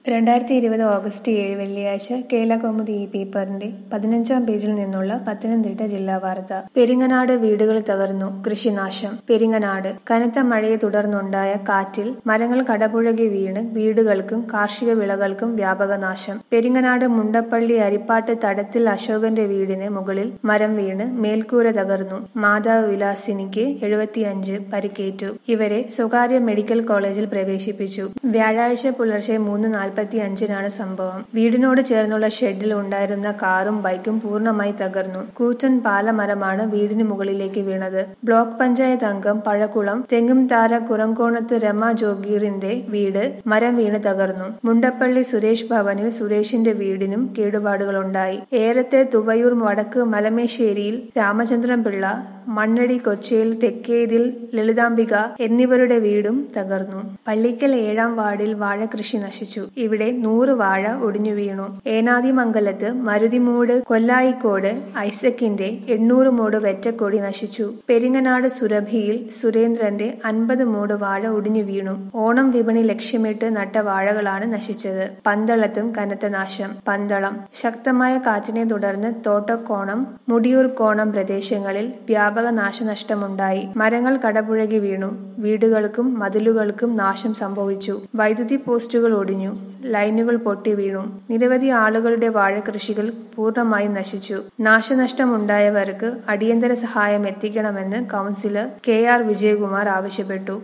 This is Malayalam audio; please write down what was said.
2020 ഓഗസ്റ്റ് 7 വെള്ളിയാഴ്ച കേരളകൗമുദി ഈ പേപ്പറിന്റെ 15-ാം പേജിൽ നിന്നുള്ള പത്തനംതിട്ട ജില്ലാ വാർത്ത. പെരിങ്ങനാട് വീടുകൾ തകർന്നു, കൃഷിനാശം. പെരിങ്ങനാട് കനത്ത മഴയെ തുടർന്നുണ്ടായ കാറ്റിൽ മരങ്ങൾ കടപുഴകി വീണ് വീടുകൾക്കും കാർഷിക വിളകൾക്കും വ്യാപക നാശം. പെരിങ്ങനാട് മുണ്ടപ്പള്ളി അരിപ്പാട്ട് തടത്തിൽ അശോകന്റെ വീടിന് മുകളിൽ മരം വീണ് മേൽക്കൂര തകർന്നു. മാതാവ് വിലാസിനിക്ക് 75 പരിക്കേറ്റു. ഇവരെ സ്വകാര്യ മെഡിക്കൽ കോളേജിൽ പ്രവേശിപ്പിച്ചു. വ്യാഴാഴ്ച പുലർച്ചെ 3:45 സംഭവം. വീടിനോട് ചേർന്നുള്ള ഷെഡിൽ ഉണ്ടായിരുന്ന കാറും ബൈക്കും പൂർണ്ണമായി തകർന്നു. കൂറ്റൻ പാലമരമാണ് വീടിന് മുകളിലേക്ക് വീണത്. ബ്ലോക്ക് പഞ്ചായത്ത് അംഗം പഴക്കുളം തെങ്ങുംതാര കുറങ്കോണത്ത് രമ ജോഗീറിന്റെ വീട് മരം വീണ് തകർന്നു. മുണ്ടപ്പള്ളി സുരേഷ് ഭവനിൽ സുരേഷിന്റെ വീടിനും കേടുപാടുകളുണ്ടായി. ഏറത്തെ തുവയൂർ വടക്ക് മലമേശ്ശേരിയിൽ രാമചന്ദ്രൻ പിള്ള, മണ്ണടി കൊച്ചയിൽ തെക്കേതിൽ ലളിതാംബിക എന്നിവരുടെ വീടും തകർന്നു. പള്ളിക്കൽ 7-ാം വാർഡിൽ വാഴകൃഷി നശിച്ചു. ഇവിടെ 100 വാഴ ഒടിഞ്ഞു വീണു. ഏനാദിമംഗലത്ത് മരുതിമൂട് കൊല്ലായിക്കോട് ഐസക്കിന്റെ 800 മൂട് വെറ്റക്കൊടി നശിച്ചു. പെരിങ്ങനാട് സുരഭിയിൽ സുരേന്ദ്രന്റെ 50 മൂട് വാഴ ഒടിഞ്ഞു വീണു. ഓണം വിപണി ലക്ഷ്യമിട്ട് നട്ട വാഴകളാണ് നശിച്ചത്. പന്തളത്തും കനത്ത നാശം. പന്തളം ശക്തമായ കാറ്റിനെ തുടർന്ന് തോട്ടക്കോണം, മുടിയൂർക്കോണം പ്രദേശങ്ങളിൽ വ്യാപക നാശനഷ്ടമുണ്ടായി. മരങ്ങൾ കടപുഴകി വീണു. വീടുകൾക്കും മതിലുകൾക്കും നാശം സംഭവിച്ചു. വൈദ്യുതി പോസ്റ്റുകൾ ഒടിഞ്ഞു. ലൈനുകൾ പൊട്ടി വീണു. നിരവധി ആളുകളുടെ വാഴകൃഷികൾ പൂർണ്ണമായും നശിച്ചു. നാശനഷ്ടമുണ്ടായവർക്ക് അടിയന്തര സഹായം എത്തിക്കണമെന്ന് കൗൺസിലർ KR വിജയകുമാർ ആവശ്യപ്പെട്ടു.